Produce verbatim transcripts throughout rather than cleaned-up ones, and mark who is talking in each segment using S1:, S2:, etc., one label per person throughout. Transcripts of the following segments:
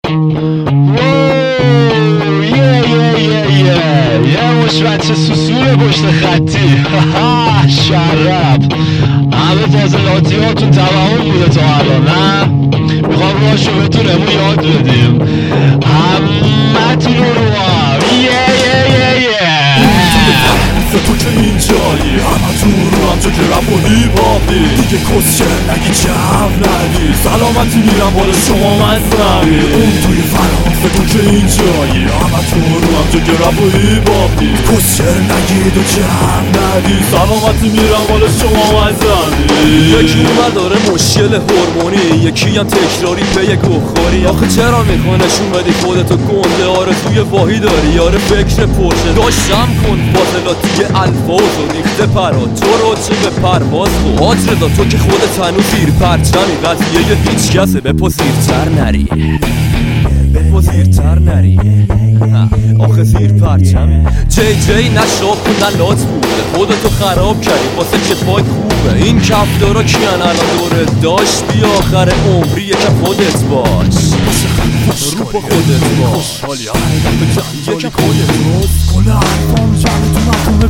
S1: یه مش بچه سوسول پشت خطی شرب همه فاضلاتی هاتون توهم بوده تا الان نه؟ میخوام راشو بهتون امون یاد بدیم همه تون رو هم یه یه یه یه
S2: تو که اینجایی همه تون رو هم تو که رپ و هیپاپی دیگه کسچه نگی جو ندی سلامتی میرم بالا شما مذهبی اون توی فرانسه تو که اینجایی همه تون رو هم تو که رپ و هیپاپی کسچه نگید و جو ندی سلامتی میرم بالا شما مذهبی
S3: یکی اومد داره مشکل هورمونی یکی هم تکراری پی گوخوری آخه چرا میخوانشون بدی خودتو گنده آرزوی واهی داری یاره فکر پرشه داشتم کن فاضلاتی الفاظ و ریخته پرا تو رو چه به پرواز خود حاج رضا تو که خودت هنوز زیر پرچمی قضیه یه هیچ کسه بپا زیرتر نری بپا زیرتر نری آخه زیر پرچمی جی جی نه شاپ و نه لات بوده خودتو خراب کردی واسه که پای خوبه این کفدارا کیان الان دوره داشت بیا آخر عمری یکم خودت باش رو با خودت باش حالی هم یکم خودت باش
S2: کل حرفام جمعی تو مفهوم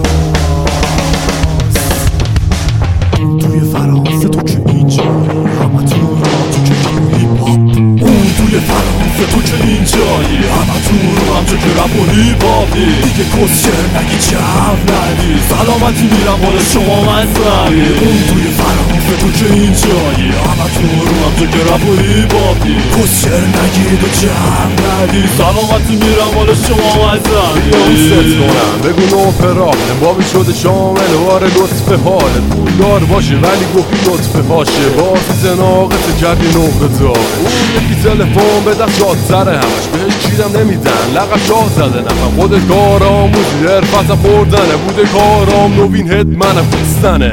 S2: کراس توی فرانسه تو که اینجایی همه تون رو هم تو که رپ و هیپاپ اون توی فرانسه تو که اینجایی همه تون رو هم تو که رپ و هیپاپی دیگه کسچر نگی جو ندی سلامتی میرم بالا شما مذهبی اون توی فرانسه تو که اینجایی همه تون رو هم تو که رپ و هیپاپی کسچر نگید و جو ندی سلامتی میرم بالا شما مذهبی
S4: ست کنم بگو نو فراق بابی شده شامل واره لطف حالت پولدار باشه ولی گفتی لطف پاشه بازی زناقت کردی نقره داره اون یکی تلفن به دست شاد سره همش بهش چیدم نمیدن لقب شاه زده نفهم خود کار آموزی حرفتم خوردنه بوده کارام نوین هد منم کستنه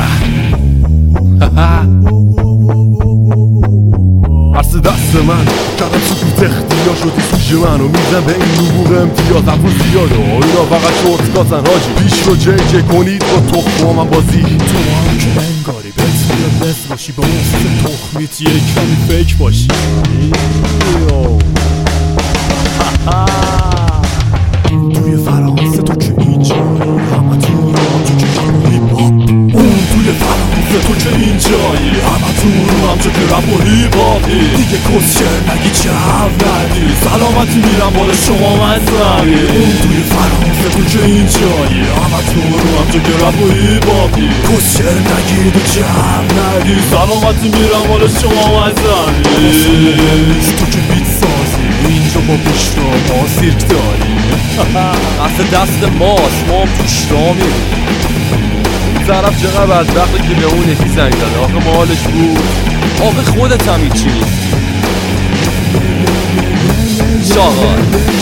S4: عرص دست من کردم سکوت اختیار شدی سوش منو میزن به این نبوغ امتیاز افو زیاده اینا فقط شورت کاتن حاجی پیش رو جی جی کنید با تخم و من بازی
S2: تو هم که انگاری بهت میاد نصف باشی با اون تخمیت یک کمی فیک باشی توی فرانسه تو که اینجایی همه تون رو هم تو که رپ و هیپاپ اون توی فرانسه تو که اینجایی همه تون رو هم تو که رپ و هیپاپی دیگه کسچر نگی جو ندی سلامتی میرم بالا شما مذهبی اون توی فرانسه تو که اینجایی همه تون رو هم تو که رپ و هیپاپی کسچر نگید و جو ندی سلامتی میرم بالا شما مذهبی تو که بیت سازی اینجا با بیشتر ما سیرک داری
S3: اصل دست ماست ما هم توش را میریم
S4: این طرف چقدر بدبخته که به اون یکی زنگ زده آخه مالش بود
S3: آخه خودت هم هیچی نیست شاغل